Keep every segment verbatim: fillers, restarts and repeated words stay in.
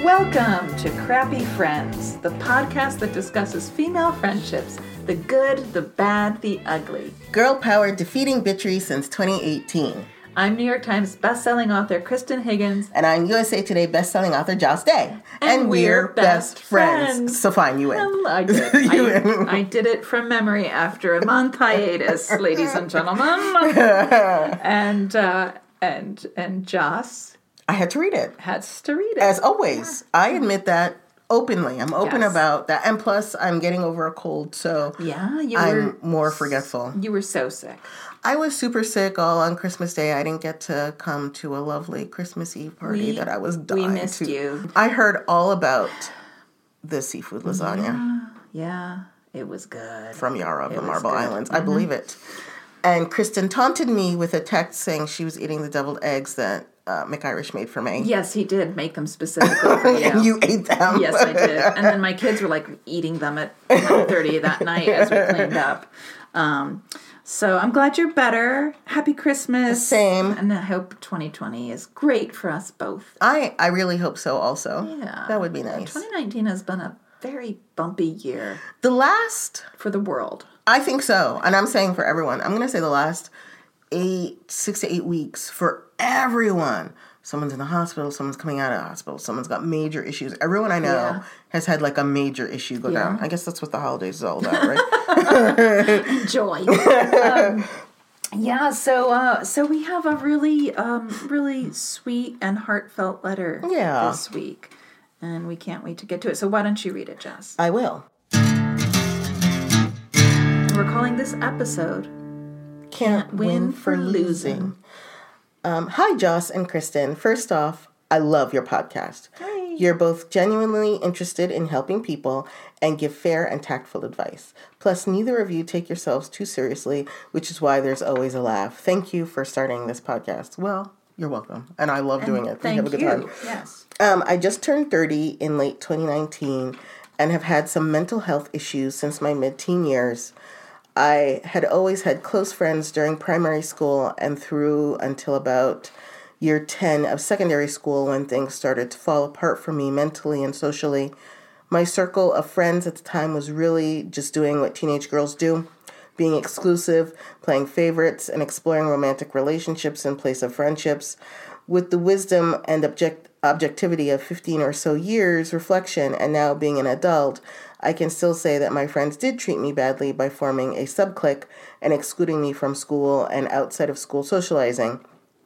Welcome to Crappy Friends, the podcast that discusses female friendships, the good, the bad, the ugly. Girl power defeating bitchery since twenty eighteen. I'm New York Times bestselling author Kristen Higgins. And I'm U S A Today bestselling author Joss Day. And, and we're, we're best, best friends. friends. So fine, you win. Well, I did. you I, win. I did it from memory after a month hiatus, ladies and gentlemen. and, uh, and, and Joss... I had to read it. Has to read it. As always. Yeah. I admit that openly. I'm open yes. about that. And plus, I'm getting over a cold, so yeah, you I'm were, more forgetful. You were so sick. I was super sick all on Christmas Day. I didn't get to come to a lovely Christmas Eve party we, that I was dying We missed to. you. I heard all about the seafood lasagna. Yeah, yeah, it was good. From Yara of it the Marble good. Islands. Mm-hmm. I believe it. And Kristen taunted me with a text saying she was eating the deviled eggs that uh, McIrish made for me. Yes, he did make them specifically for you. And you ate them. Yes, I did. And then my kids were like eating them at nine thirty that night as we cleaned up. Um, so I'm glad you're better. Happy Christmas. Same. And I hope twenty twenty is great for us both. I, I really hope so also. Yeah. That would be nice. twenty nineteen has been a very bumpy year. The last... For the world. I think so. And I'm saying for everyone. I'm going to say the last eight, six to eight weeks for everyone. Someone's in the hospital. Someone's coming out of the hospital. Someone's got major issues. Everyone I know yeah. has had like a major issue go yeah. down. I guess that's what the holidays is all about, right? Joy. um, yeah. So, uh, so we have a really, um, really sweet and heartfelt letter yeah. this week, and we can't wait to get to it. So, why don't you read it, Jess? I will. We're calling this episode Can't, Can't Win, win for Losing. losing. Um, hi, Joss and Kristen. First off, I love your podcast. Hi. You're both genuinely interested in helping people and give fair and tactful advice. Plus, neither of you take yourselves too seriously, which is why there's always a laugh. Thank you for starting this podcast. Well, you're welcome. And I love and doing it. Thank we have a good you. time. Yes. Um, I just turned thirty in late twenty nineteen and have had some mental health issues since my mid-teen years. I had always had close friends during primary school and through until about year ten of secondary school when things started to fall apart for me mentally and socially. My circle of friends at the time was really just doing what teenage girls do, being exclusive, playing favorites, and exploring romantic relationships in place of friendships. With the wisdom and object- objectivity of fifteen or so years reflection and now being an adult, I can still say that my friends did treat me badly by forming a sub-clique and excluding me from school and outside of school socializing.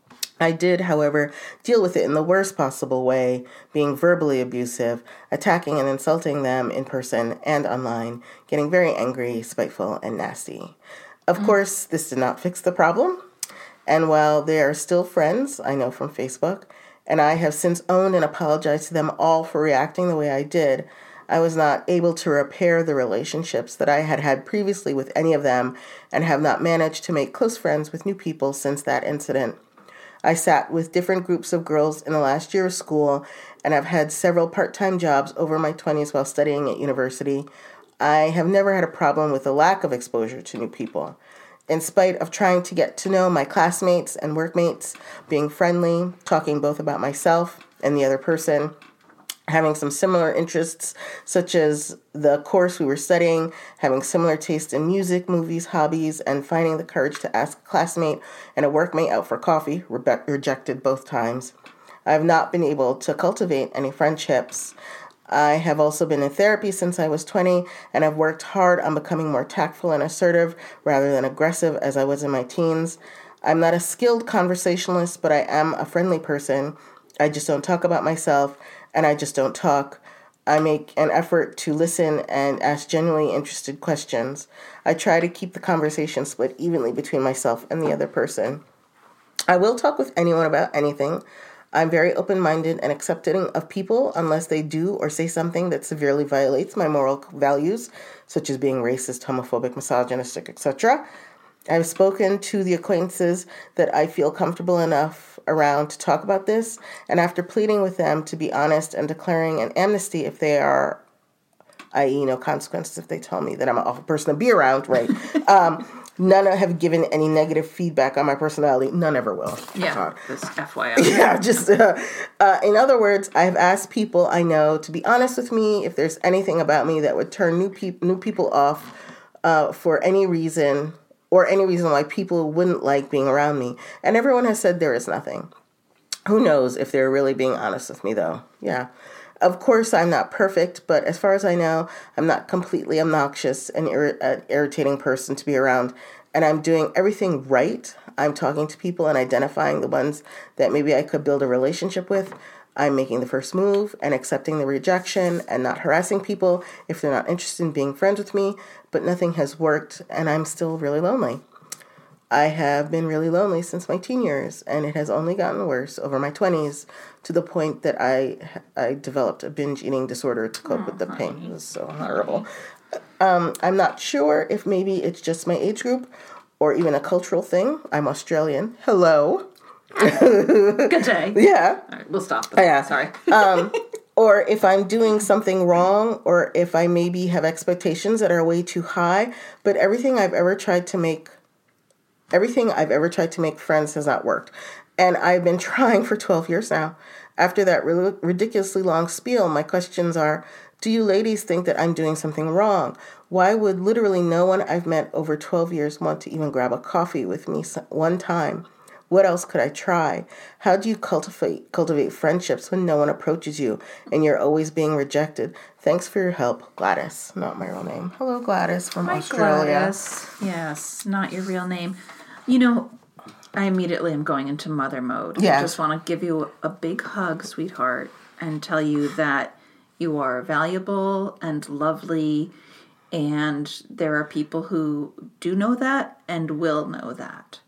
I did, however, deal with it in the worst possible way, being verbally abusive, attacking and insulting them in person and online, getting very angry, spiteful, and nasty. Of mm. course, this did not fix the problem. And while they are still friends, I know from Facebook, and I have since owned and apologized to them all for reacting the way I did, I was not able to repair the relationships that I had had previously with any of them and have not managed to make close friends with new people since that incident. I sat with different groups of girls in the last year of school and have had several part-time jobs over my twenties while studying at university. I have never had a problem with the lack of exposure to new people. In spite of trying to get to know my classmates and workmates, being friendly, talking both about myself and the other person, having some similar interests, such as the course we were studying, having similar taste in music, movies, hobbies, and finding the courage to ask a classmate and a workmate out for coffee, re- rejected both times. I have not been able to cultivate any friendships. I have also been in therapy since I was twenty, and have worked hard on becoming more tactful and assertive rather than aggressive as I was in my teens. I'm not a skilled conversationalist, but I am a friendly person. I just don't talk about myself, and I just don't talk. I make an effort to listen and ask genuinely interested questions. I try to keep the conversation split evenly between myself and the other person. I will talk with anyone about anything. I'm very open-minded and accepting of people unless they do or say something that severely violates my moral values, such as being racist, homophobic, misogynistic, et cetera. I've spoken to the acquaintances that I feel comfortable enough around to talk about this, and after pleading with them to be honest and declaring an amnesty if they are, that is, no consequences if they tell me that I'm an awful person to be around, right? um, None have given any negative feedback on my personality. None ever will. Yeah, this F Y I. Yeah, just, uh, uh, in other words, I've asked people I know to be honest with me if there's anything about me that would turn new, peop- new people off uh, for any reason, or any reason why people wouldn't like being around me. And everyone has said there is nothing. Who knows if they're really being honest with me, though. Yeah. Of course, I'm not perfect, but as far as I know, I'm not completely obnoxious and ir- an irritating person to be around. And I'm doing everything right. I'm talking to people and identifying the ones that maybe I could build a relationship with. I'm making the first move and accepting the rejection and not harassing people if they're not interested in being friends with me. But nothing has worked, and I'm still really lonely. I have been really lonely since my teen years, and it has only gotten worse over my twenties to the point that I I developed a binge eating disorder to cope oh, with the honey. pain. It was so horrible. Um, I'm not sure if maybe it's just my age group or even a cultural thing. I'm Australian. Hello. Good day. Yeah. All right, we'll stop. Oh, yeah. Sorry. um, or if I'm doing something wrong, or if I maybe have expectations that are way too high. But everything I've ever tried to make Everything I've ever tried to make friends has not worked. And I've been trying for twelve years now. After that really ridiculously long spiel, my questions are, do you ladies think that I'm doing something wrong? Why would literally no one I've met over twelve years want to even grab a coffee with me one time? What else could I try? How do you cultivate cultivate friendships when no one approaches you and you're always being rejected? Thanks for your help, Gladys. Not my real name. Hello, Gladys from Hi, Australia. Gladys. Yes, not your real name. You know, I immediately am going into mother mode. Yeah. I just want to give you a big hug, sweetheart, and tell you that you are valuable and lovely, and there are people who do know that and will know that.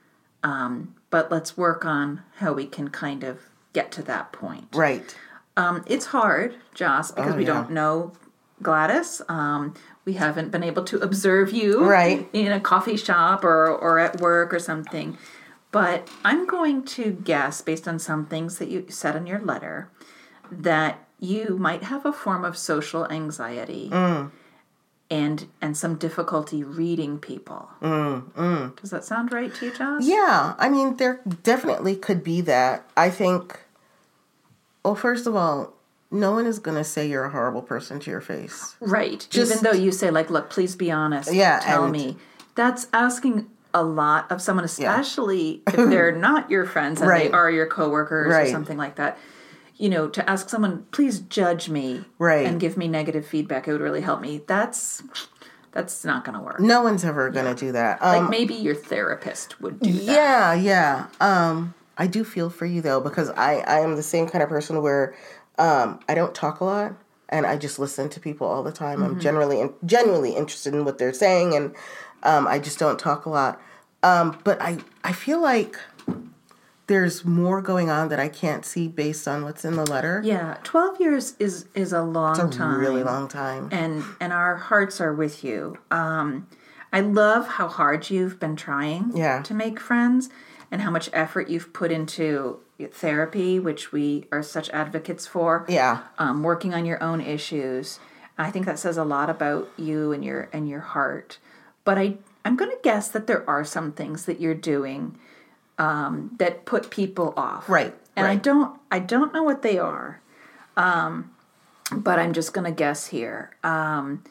Um, but let's work on how we can kind of get to that point. Right. Um, it's hard, Joss, because oh, we yeah. don't know Gladys. Um, we haven't been able to observe you right. in a coffee shop or, or at work or something. But I'm going to guess, based on some things that you said in your letter, that you might have a form of social anxiety mm. and and some difficulty reading people. Mm, mm. Does that sound right to you, Joss? Yeah. I mean, there definitely could be that. I think, well, first of all, no one is going to say you're a horrible person to your face. Right. Just, even though you say, like, look, please be honest. Yeah, tell and, me. That's asking a lot of someone, especially yeah. if they're not your friends and right. they are your coworkers right. or something like that. You know, to ask someone, please judge me right. and give me negative feedback, it would really help me. That's that's not going to work. No one's ever going to yeah. do that. Um, like maybe your therapist would do that. Yeah, yeah. Um, I do feel for you, though, because I, I am the same kind of person where um, I don't talk a lot and I just listen to people all the time. Mm-hmm. I'm generally in, genuinely interested in what they're saying, and um, I just don't talk a lot. Um, but I, I feel like there's more going on that I can't see based on what's in the letter. Yeah, twelve years is is a long it's a time. really long time. And and our hearts are with you. Um, I love how hard you've been trying yeah. to make friends and how much effort you've put into therapy, which we are such advocates for. Yeah. Um, working on your own issues. I think that says a lot about you and your and your heart. But I, I'm going to guess that there are some things that you're doing um, that put people off. Right. And right. I don't I don't know what they are. Um, but I'm just going to guess here. Um,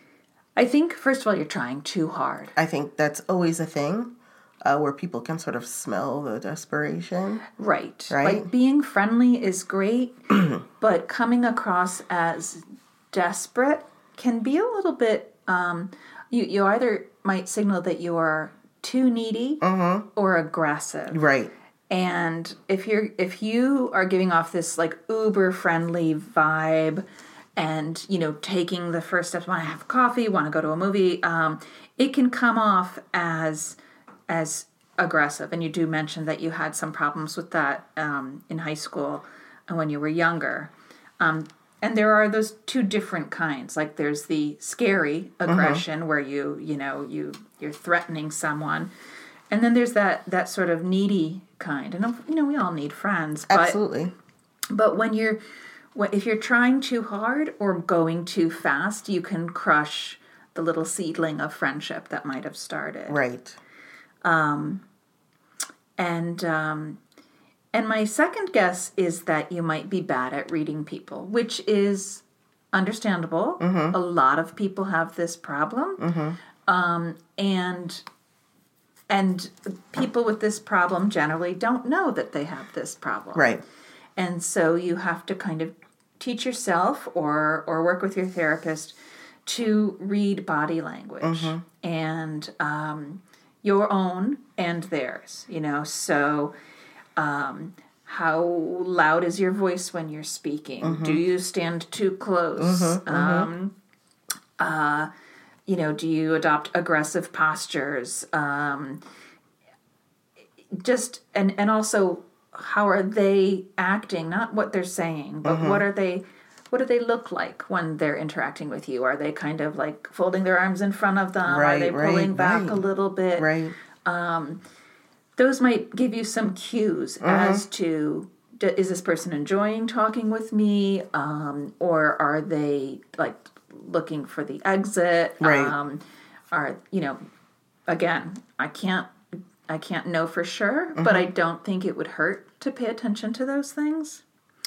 I think, first of all, you're trying too hard. I think that's always a thing. Uh, where people can sort of smell the desperation. Right. Right. Like being friendly is great, but coming across as desperate can be a little bit, um, you, you either might signal that you are too needy mm-hmm. or aggressive. Right. And if you're, if you are giving off this like uber friendly vibe and, you know, taking the first steps, want to have coffee, want to go to a movie, um, it can come off as... as aggressive. And you do mention that you had some problems with that um, in high school and when you were younger. Um, and there are those two different kinds. Like there's the scary aggression mm-hmm. where you, you know, you, you're threatening someone. And then there's that, that sort of needy kind. And, you know, we all need friends. But, Absolutely. But when you're, if you're trying too hard or going too fast, you can crush the little seedling of friendship that might have started. Right. And um, and my second guess is that you might be bad at reading people, which is understandable. Mm-hmm. A lot of people have this problem. Mm-hmm. Um, and and people with this problem generally don't know that they have this problem. Right. And so you have to kind of teach yourself or or work with your therapist to read body language mm-hmm. and um, your own and theirs, you know. So um, how loud is your voice when you're speaking? Mm-hmm. Do you stand too close? Mm-hmm, um, mm-hmm. Uh, you know, do you adopt aggressive postures? Um, just, and, and also, how are they acting? Not what they're saying, but mm-hmm. what are they, what do they look like when they're interacting with you? Are they kind of like folding their arms in front of them? Right, are they pulling right, back right. a little bit? Right. Um, those might give you some cues mm-hmm. as to, is this person enjoying talking with me? Um, or are they like looking for the exit? Right. Um, are, you know, again, I can't, I can't know for sure, mm-hmm. but I don't think it would hurt to pay attention to those things.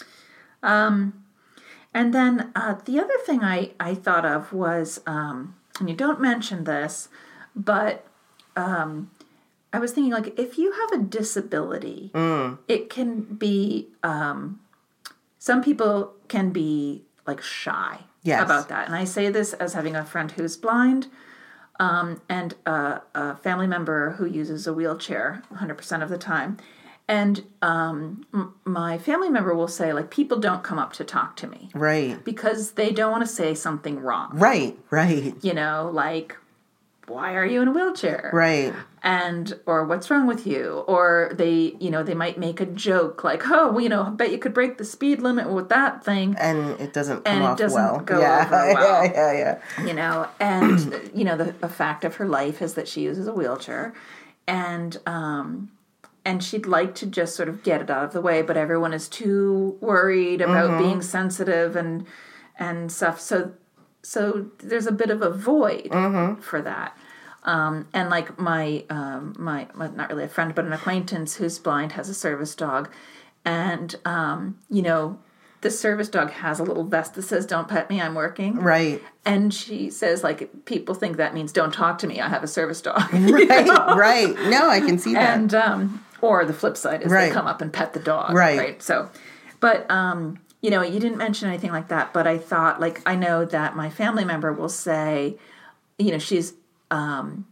Um, and then uh, the other thing I, I thought of was, um, and you don't mention this, but um, I was thinking, like, if you have a disability, mm. it can be, um, some people can be, like, shy yes. about that. And I say this as having a friend who's blind, um, and a, a family member who uses a wheelchair one hundred percent of the time. And um, m- my family member will say, like, people don't come up to talk to me. Right. Because they don't want to say something wrong. Right, right. You know, like, why are you in a wheelchair? Right. And, or what's wrong with you? Or they, you know, they might make a joke like, oh, well, you know, I bet you could break the speed limit with that thing. And it doesn't come and off it doesn't well. go yeah. over well. Yeah, yeah, yeah. You know, and, you know, the, the fact of her life is that she uses a wheelchair. And, um... And she'd like to just sort of get it out of the way, but everyone is too worried about mm-hmm. being sensitive and and stuff. So so there's a bit of a void mm-hmm. for that. Um, and like my, um, my, my, not really a friend, but an acquaintance who's blind has a service dog. And, um, you know, the service dog has a little vest that says, don't pet me, I'm working. Right. And she says, like, people think that means don't talk to me, I have a service dog. Right, right. No, I can see that. And, um... Or the flip side is right. they come up and pet the dog. Right. Right. So, but, um, you know, you didn't mention anything like that, but I thought, like, I know that my family member will say, you know, she's, um,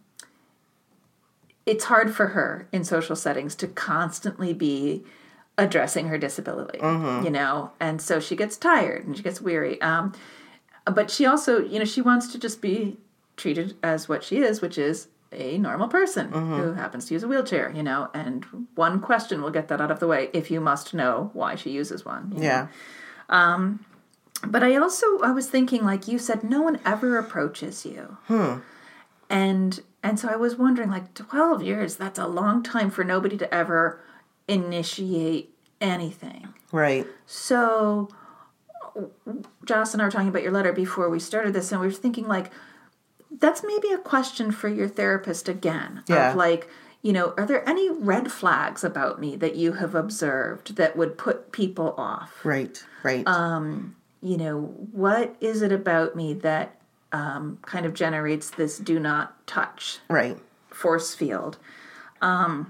it's hard for her in social settings to constantly be addressing her disability, mm-hmm. you know, and so she gets tired and she gets weary. Um, but she also, you know, she wants to just be treated as what she is, which is a normal person mm-hmm. who happens to use a wheelchair, you know, and one question will get that out of the way if you must know why she uses one. Yeah. Know? Um, but I also, I was thinking, like you said, no one ever approaches you. Hmm. And, and so I was wondering, like, twelve years, that's a long time for nobody to ever initiate anything. Right. So Joss and I were talking about your letter before we started this, and we were thinking, like, that's maybe a question for your therapist again. Yeah. Of like, you know, are there any red flags about me that you have observed that would put people off? Right, right. Um, you know, what is it about me that um, kind of generates this do not touch right. force field? Um,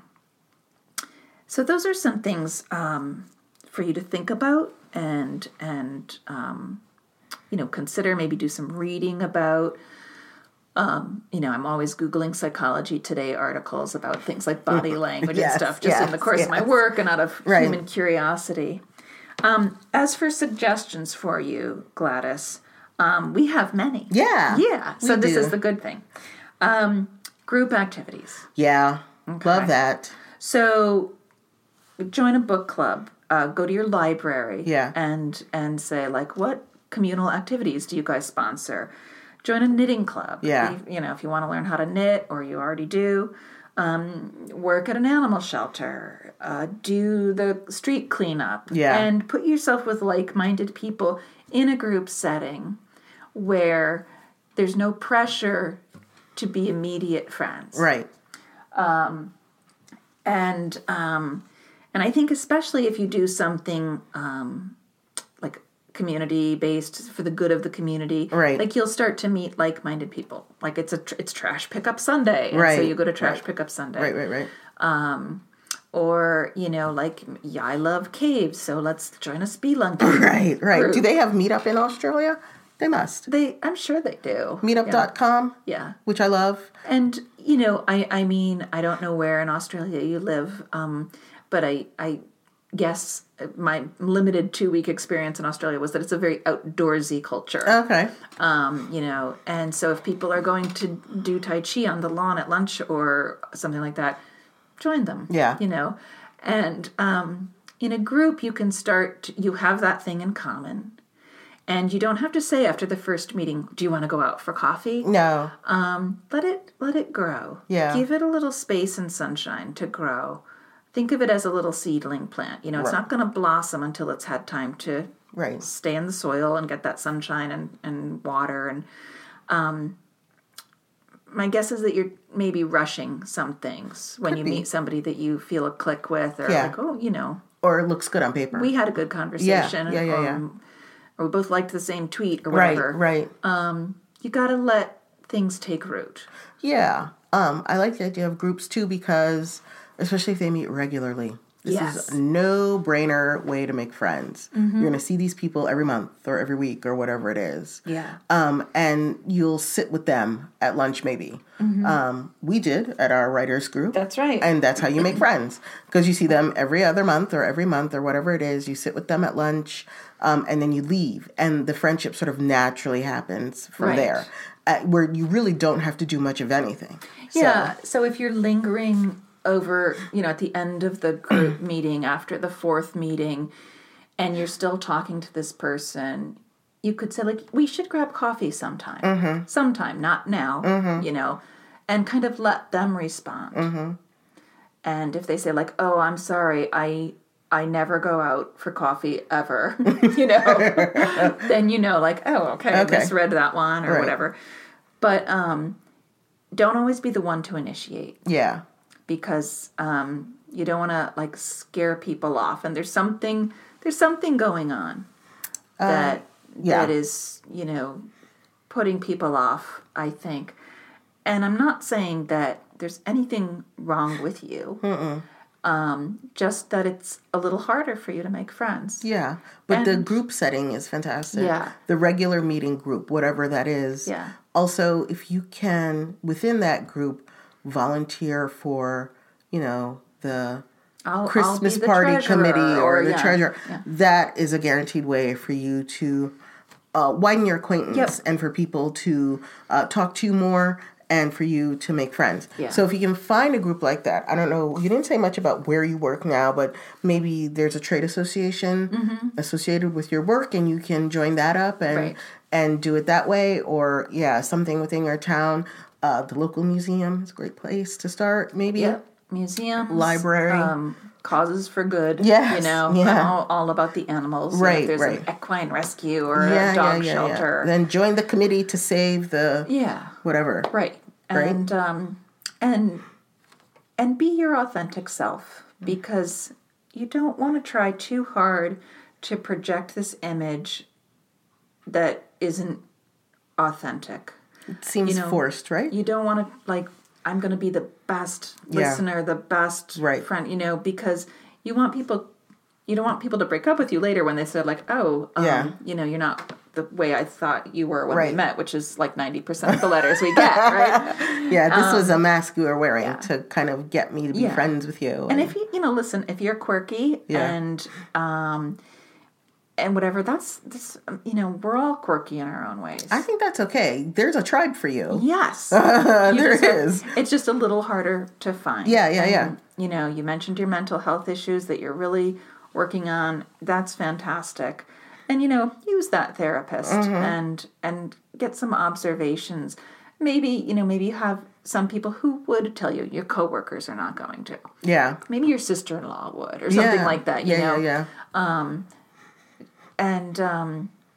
so those are some things um, for you to think about and, and um, you know, consider, maybe do some reading about. Um, you know, I'm always Googling Psychology Today articles about things like body language yes, and stuff, just yes, in the course yes. of my work and out of right. human curiosity. Um, as for suggestions for you, Gladys, um, we have many. Yeah. Yeah. So this do. is the good thing. Um, group activities. Yeah. Okay. Love that. So join a book club. Uh, go to your library. Yeah. And, and say, like, what communal activities do you guys sponsor? Join a knitting club. Yeah. If, you know, if you want to learn how to knit, or you already do. Um, work at an animal shelter. Uh, do the street cleanup. Yeah. And put yourself with like-minded people in a group setting where there's no pressure to be immediate friends. Right. And um, and I think especially if you do something um, like community based for the good of the community, Right. like you'll start to meet like minded people. Like it's a tr- it's trash pickup Sunday, and Right. so you go to trash Right. pickup Sunday, Right, right, right. or you know like yeah, I love caves, so let's join a spelunking. Right, right. group. Do they have Meetup in Australia? They must. They, I'm sure they do. Meetup dot com, Yeah. yeah. which I love. And, you know, I, I mean, I don't know where in Australia you live, um, but I, I guess my limited two-week experience in Australia was that it's a very outdoorsy culture. Okay. Um, you know, and so if people are going to do Tai Chi on the lawn at lunch or something like that, join them. Yeah. You know, and um, in a group you can start, you have that thing in common. And you don't have to say after the first meeting, do you want to go out for coffee? No. Um, let it let it grow. Yeah. Give it a little space and sunshine to grow. Think of it as a little seedling plant. You know, it's Right. not going to blossom until it's had time to Right. stay in the soil and get that sunshine and, and water. And um, my guess is that you're maybe rushing some things when Could you be. meet somebody that you feel a click with, or Yeah. like, oh, you know, Or it looks good on paper. we had a good conversation. Yeah, yeah, yeah, um, Or we both liked the same tweet or right, whatever. right. You got to let things take root. Yeah. Um, I like the idea of groups too because, especially if they meet regularly, this Yes. is a no-brainer way to make friends. You're going to see these people every month or every week or whatever it is. Yeah. Um, and you'll sit with them at lunch maybe. Um, we did at our writers group. That's right. And that's how you make friends. Because you see them every other month or every month or whatever it is. You sit with them at lunch um, and then you leave. And the friendship sort of naturally happens from Right. there. Uh, where you really don't have to do much of anything. So, Yeah. So if you're lingering over, you know, at the end of the group meeting, after the fourth meeting, and you're still talking to this person, you could say, like, we should grab coffee sometime. Mm-hmm. Sometime, not now, you know, and kind of let them respond. Mm-hmm. And if they say, like, oh, I'm sorry, I. I never go out for coffee ever, you know, then you know, like, oh, okay, Okay. I misread that one or Right. whatever. But um, don't always be the one to initiate, Yeah. because um, you don't want to like scare people off. And there's something there's something going on that yeah. that is, you know, putting people off, I think. And I'm not saying that there's anything wrong with you. Mm-mm. Um, just that it's a little harder for you to make friends. Yeah. But the And- group setting is fantastic. Yeah. The regular meeting group, whatever that is. Yeah. Also, if you can, within that group, volunteer for, you know, the I'll, I'll Christmas be the party treasurer, committee or, the yeah, treasurer, yeah. that is a guaranteed way for you to uh, widen your acquaintance Yep. and for people to uh, talk to you more and for you to make friends. Yeah. So if you can find a group like that, I don't know, you didn't say much about where you work now, but maybe there's a trade association Mm-hmm. associated with your work and you can join that up and Right. and do it that way, or yeah, something within your town. Uh, the local museum is a great place to start, maybe. Yep. Museums, Library. um, causes for good. Yes, you know, yeah. I'm all, all about the animals. You know, Right, if there's right. an equine rescue or Yeah, a dog yeah, yeah, shelter. yeah. Then join the committee to save the Yeah, whatever. right. Right. And um, and and be your authentic self, because you don't want to try too hard to project this image that isn't authentic. It seems You know, forced, right? You don't want to, like, I'm going to be the best Yeah. listener, the best Right. friend, you know, because you want people, you don't want people to break up with you later when they said, like, oh, um, Yeah. you know, you're not the way I thought you were when we Right. met, which is like ninety percent of the letters we get, right? Yeah, this was a mask you were wearing yeah. to kind of get me to be Yeah. friends with you. And if you, you know, listen, if you're quirky Yeah. and, um, and whatever, that's, this, you know, we're all quirky in our own ways. I think that's okay. There's a tribe for you. Yes. There You just have- is. It's just a little harder to find. Yeah, yeah, And, yeah. You know, you mentioned your mental health issues that you're really working on. That's fantastic. And, you know, use that therapist Mm-hmm. and and get some observations. Maybe, you know, maybe you have some people who would tell you your coworkers are not going to. Yeah. Maybe your sister-in-law would or something Yeah. like that, you yeah, know. Yeah, yeah. And um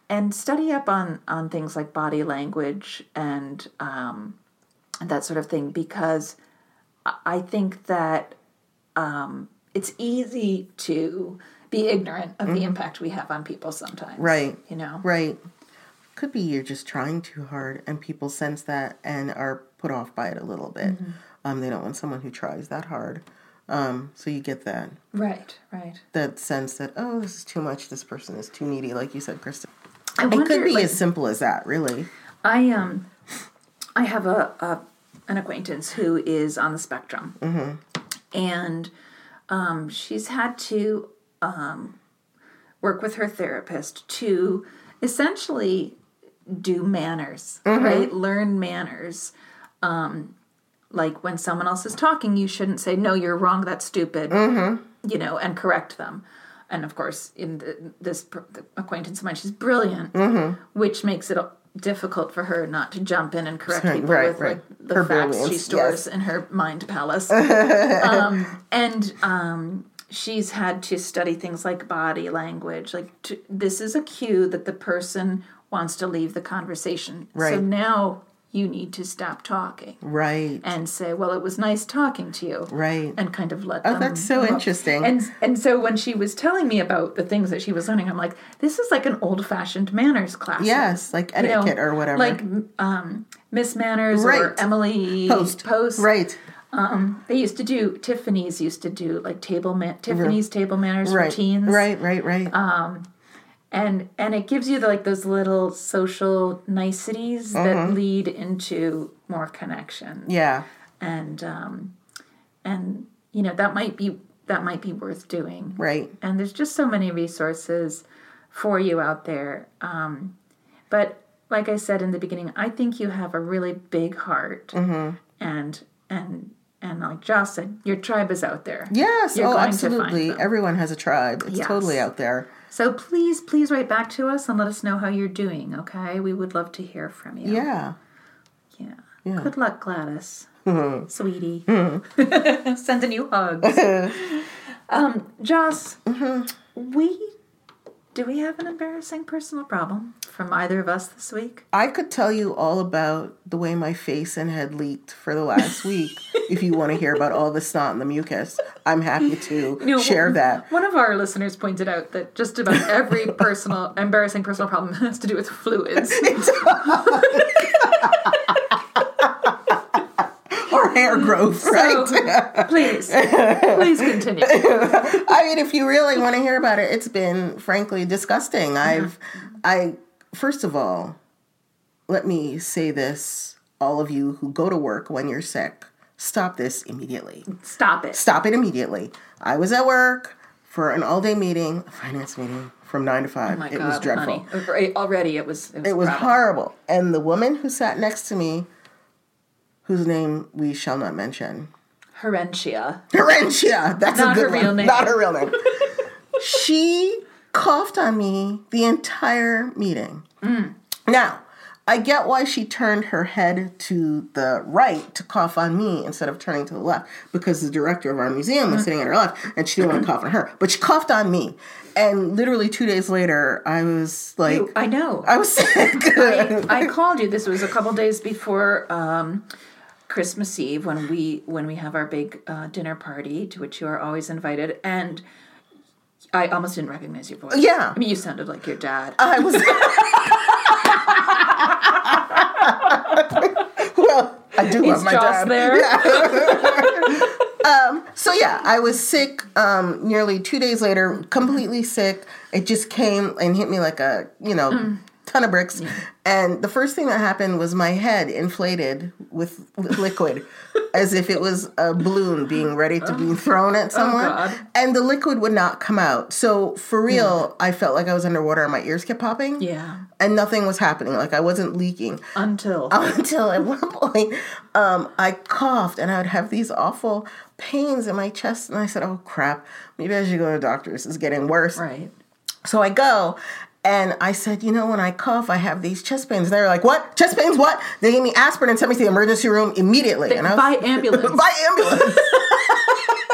and study up on, on things like body language and um, that sort of thing, because I think that um, it's easy to be ignorant of mm-hmm. the impact we have on people sometimes. Right. You know? Right. Could be you're just trying too hard and people sense that and are put off by it a little bit. Mm-hmm. Um, they don't want someone who tries that hard. Um, so you get that. Right, right. That sense that, oh, this is too much, this person is too needy, like you said, Kristen. I wonder, it could be like, as simple as that, really. I um, I have a, a an acquaintance who is on the spectrum. Mm-hmm. And um, she's had to um, work with her therapist to essentially do manners, mm-hmm. right? Learn manners. Um, like when someone else is talking, you shouldn't say, no, you're wrong, that's stupid, mm-hmm. you know, and correct them. And of course, in the, this the acquaintance of mine, she's brilliant, mm-hmm. which makes it difficult for her not to jump in and correct people right, with right. like the her facts brilliance, she stores yes. in her mind palace. um, and um, she's had to study things like body language. Like to, this is a cue that the person wants to leave the conversation. Right. So now you need to stop talking. Right. And say, well, it was nice talking to you. Right. And kind of let oh, them... Oh, that's so know. interesting. And and so when she was telling me about the things that she was learning, I'm like, this is like an old-fashioned manners class. Yes, like etiquette you know, or whatever. Like um, Miss Manners right. or Emily Post. Post. Right. Um, they used to do, Tiffany's used to do like table man, Tiffany's right. table manners right. for teens. Right, right, right. Um, and and it gives you the, like those little social niceties mm-hmm. that lead into more connection. Yeah. And um, and you know that might be that might be worth doing. Right. And there's just so many resources for you out there. Um, but like I said in the beginning, I think you have a really big heart, mm-hmm. and and and like Joss said, your tribe is out there. Yes. You're oh, going absolutely. To find them. Everyone has a tribe. It's yes. totally out there. So please, please write back to us and let us know how you're doing, okay? We would love to hear from you. Yeah. Yeah. yeah. Good luck, Gladys. Mm-hmm. Sweetie. Mm-hmm. Sending you hugs. um, Joss, mm-hmm. we... Do we have an embarrassing personal problem from either of us this week? I could tell you all about the way my face and head leaked for the last week. If you want to hear about all the snot and the mucus, I'm happy to you know, share one, that. One of our listeners pointed out that just about every personal, embarrassing personal problem has to do with fluids. Or hair growth, right? So, please, please continue. I mean, if you really want to hear about it, it's been, frankly, disgusting. I've, I, first of all, let me say this, all of you who go to work when you're sick, stop this immediately. Stop it. Stop it immediately. I was at work for an all-day meeting, a finance meeting, from nine to five. Oh my it God, was dreadful. Honey. Already it was It was, it was horrible. And the woman who sat next to me, whose name we shall not mention. Herentia. Herentia! That's not a good her real one. name. Not her real name. She coughed on me the entire meeting. Mm. Now, I get why she turned her head to the right to cough on me instead of turning to the left, because the director of our museum was sitting at her left and she didn't want to cough on her. But she coughed on me. And literally two days later, I was like... You, I know. I was sick. I, I called you. This was a couple days before... Um, Christmas Eve when we when we have our big uh, dinner party to which you are always invited, and I almost didn't recognize your voice. Yeah, I mean you sounded like your dad. I was. Well, I do Is love my Joss dad. There? Yeah. um, so yeah, I was sick. Um, nearly two days later, completely sick. It just came and hit me like a you know. Mm. ton of bricks. Yeah. And the first thing that happened was my head inflated with, with liquid as if it was a balloon being ready to be thrown at someone. Oh, and the liquid would not come out. So for real, yeah. I felt like I was underwater and my ears kept popping. Yeah. And nothing was happening. Like I wasn't leaking. Until. Until at one point, um, I coughed and I would have these awful pains in my chest. And I said, oh crap, maybe I should go to the doctor. This is getting worse. Right. So I go. And I said, you know, when I cough, I have these chest pains. And they were like, what? Chest pains? What? They gave me aspirin and sent me to the emergency room immediately. They, and I was, by ambulance. by ambulance.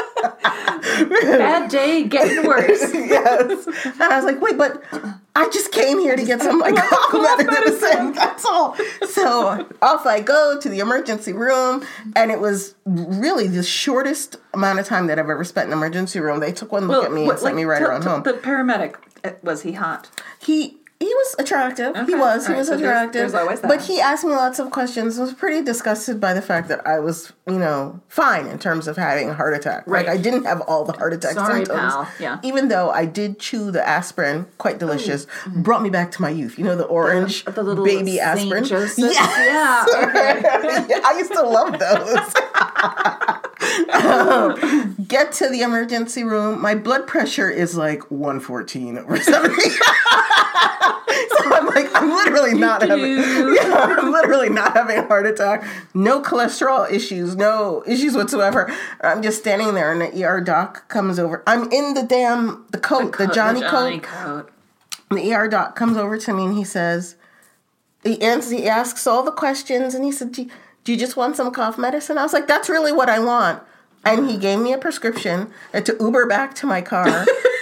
Bad day, getting worse. Yes. And I was like, wait, but I just came here to get some like cough medicine. That's all. So off I go to the emergency room, and it was really the shortest amount of time that I've ever spent in an emergency room. They took one look Well, at me what- and sent like, me right t- around t- home. The paramedic, uh, was he hot? He he was attractive. He Okay. was. He All was right, so there's- attractive. there's always that. But he asked me lots of questions. I was pretty disgusted by the fact that I was, you know, fine in terms of having a heart attack. Right. Like I didn't have all the heart attack Sorry, symptoms. pal. Yeah. Even though I did chew the aspirin, quite delicious, brought me back to my youth. You know, the orange The little baby Saint aspirin. Joseph? Yes. Yeah. Okay. I used to love those. um, get to the emergency room. My blood pressure is like one fourteen over seventy. So I'm like, I'm literally not having, yeah, I'm literally not having a heart attack. No cholesterol issues, no issues whatsoever. I'm just standing there, and the E R doc comes over. I'm in the damn the coat, the, Co- Johnny, Johnny coat. coat. And the E R doc comes over to me, and he says, he answers, he asks all the questions, and he said, do you, do you just want some cough medicine? I was like, that's really what I want. And he gave me a prescription and to Uber back to my car.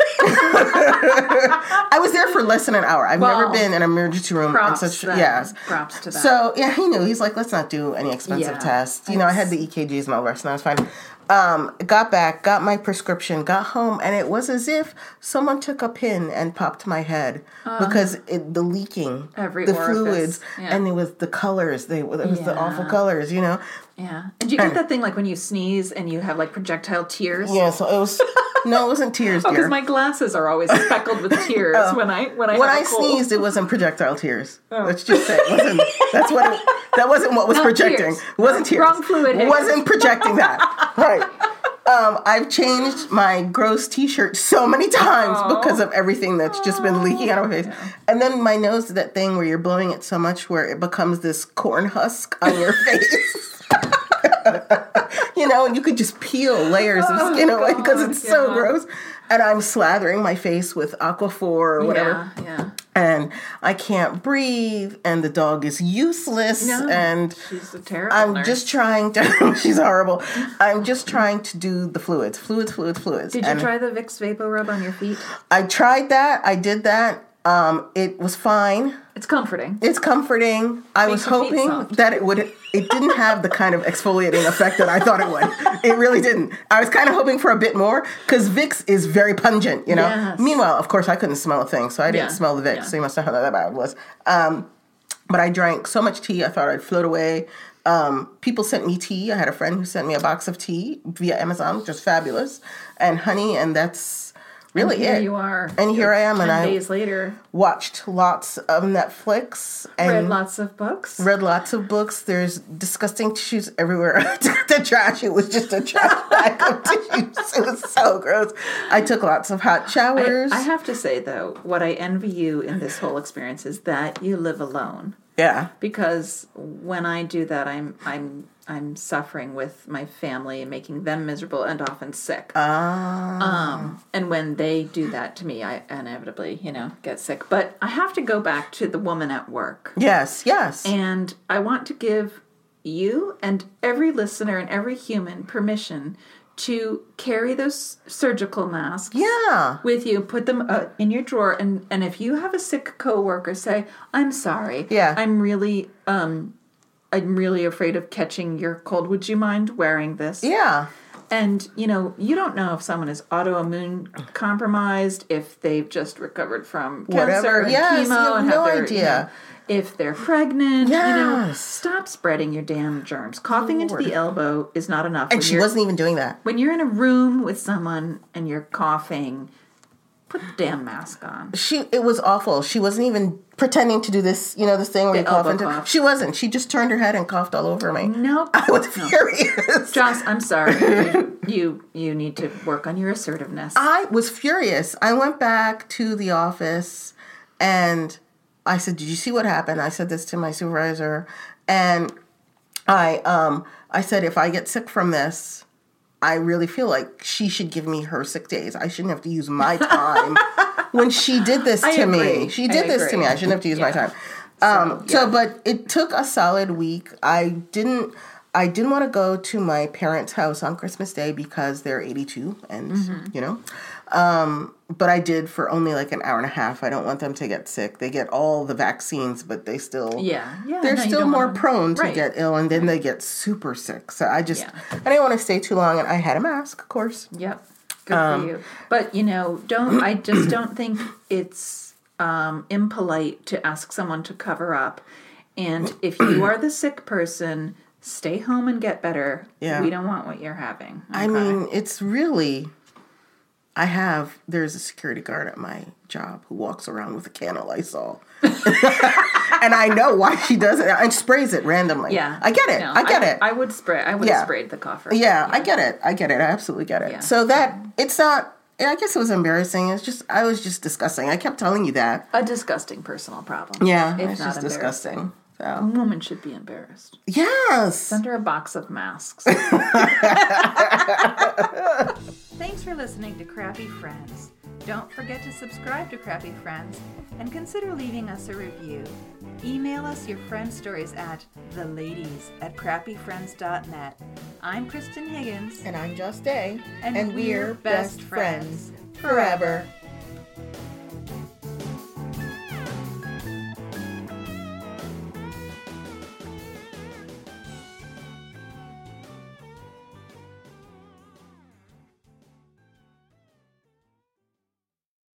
I was there for less than an hour. I've Well, never been in an emergency room. Props in such, to that. yes. Props to that. So, yeah, he knew. He's like, let's not do any expensive Yeah. tests. You know, I had the E K Gs and all the rest, and I was fine. Um, got back, got my prescription, got home, and it was as if someone took a pin and popped my head because it, the leaking, Every the orifice. fluids, Yeah. and it was the colors. They, it was the awful Yeah. colors, you know. Yeah. And do you get that thing like when you sneeze and you have like projectile tears? Yeah, so it was. No, it wasn't tears, Oh, dear. because my glasses are always speckled with tears when I when I when have I a cold. sneezed, it wasn't projectile tears. Let's just say it wasn't. That's what. It, that wasn't what was Not projecting. tears. It wasn't tears. Wrong fluid here. Wasn't projecting that. Right. Um, I've changed my gross T-shirt so many times Aww. because of everything that's just been leaking out of my face. Yeah. And then my nose did that thing where you're blowing it so much where it becomes this corn husk on your face. You know, and you could just peel layers of Oh, skin away because God, it's so yeah. gross. And I'm slathering my face with Aquaphor or whatever. Yeah, yeah. And I can't breathe, and the dog is useless, No, and she's a terrible I'm nurse. just trying to, she's horrible. I'm just trying to do the fluids, fluids, fluids, fluids. Did you and try the Vicks Vapor Rub on your feet? I tried that, I did that, um, it was fine. It's comforting. It's comforting. I was Makes your feet hoping soft. that it would, it didn't have the kind of exfoliating effect that I thought it would. It really didn't. I was kind of hoping for a bit more because Vicks is very pungent, you know? Yes. Meanwhile, of course, I couldn't smell a thing, so I didn't Yeah. smell the Vicks, Yeah. so you must know how that bad it was. Um, but I drank so much tea, I thought I'd float away. Um, people sent me tea. I had a friend who sent me a box of tea via Amazon, which was fabulous, and honey, and that's really and here it. you are. And here I am, Ten and I days later, watched lots of Netflix and read lots of books. read lots of books. There's disgusting tissues everywhere. I took the trash. It was just a trash bag of tissues. It was so gross. I took lots of hot showers. I, I have to say though, what I envy you in this whole experience is that you live alone. yeah. Because when I do that, I'm I'm I'm suffering with my family and making them miserable and often sick. Ah. Um, and when they do that to me, I inevitably, you know, get sick. But I have to go back to the woman at work. Yes. Yes. And I want to give you and every listener and every human permission to carry those surgical masks yeah. with you, put them uh, in your drawer, and, and if you have a sick coworker, say, I'm sorry. Yeah. I'm really um I'm really afraid of catching your cold. Would you mind wearing this? Yeah. And, you know, you don't know if someone is autoimmune compromised, if they've just recovered from Whatever. cancer and Yes, chemo you have and no have their, idea. you know, if they're pregnant, you know, Yes. stop spreading your damn germs. Coughing into Lord. the elbow is not enough. And when she you're- wasn't even doing that. When you're in a room with someone and you're coughing, put the damn mask on. She. It was awful. She wasn't even pretending to do this. You know, this thing where The you cough elbow into. cough. She wasn't. She just turned her head and coughed all over me. Nope. I was No. furious. Joss, I'm sorry. you, you you need to work on your assertiveness. I was furious. I went back to the office and I said, "Did you see what happened?" I said this to my supervisor, and I um I said, "If I get sick from this, I really feel like she should give me her sick days. I shouldn't have to use my time." When she did this I to agree. me, she I did this to agree. me. I shouldn't have to use my Yeah. time. Um, So, so, yeah. but it took a solid week. I didn't. I didn't want to go to my parents' house on Christmas Day because they're eighty-two and, mm-hmm. you know, um, but I did for only like an hour and a half. I don't want them to get sick. They get all the vaccines, but they still, yeah, yeah, they're no, still more want... prone to right. get ill, and then right. they get super sick. So I just, yeah. I didn't want to stay too long, and I had a mask, of course. Yep. Good um, for you. But, you know, don't, I just don't think it's um, impolite to ask someone to cover up. And if you are the sick person, stay home and get better. Yeah. We don't want what you're having. Okay? I mean, it's really, I have, there's a security guard at my job who walks around with a can of Lysol. And I know why she does it and sprays it randomly. Yeah. I get it. No, I get I, it. I would spray. I would yeah. have sprayed the cougher. Yeah, yeah, I get it. I get it. I absolutely get it. Yeah. So that, it's not, I guess it was embarrassing. It's just, I was just disgusting. I kept telling you that. A disgusting personal problem. Yeah, if it's not just disgusting. So. A woman should be embarrassed. Yes. Send her a box of masks. Thanks for listening to Crappy Friends. Don't forget to subscribe to Crappy Friends and consider leaving us a review. Email us your friend stories at theladies at crappy friends dot net. I'm Kristen Higgins. And I'm Just Day. And, and we're, we're best, best friends. friends forever.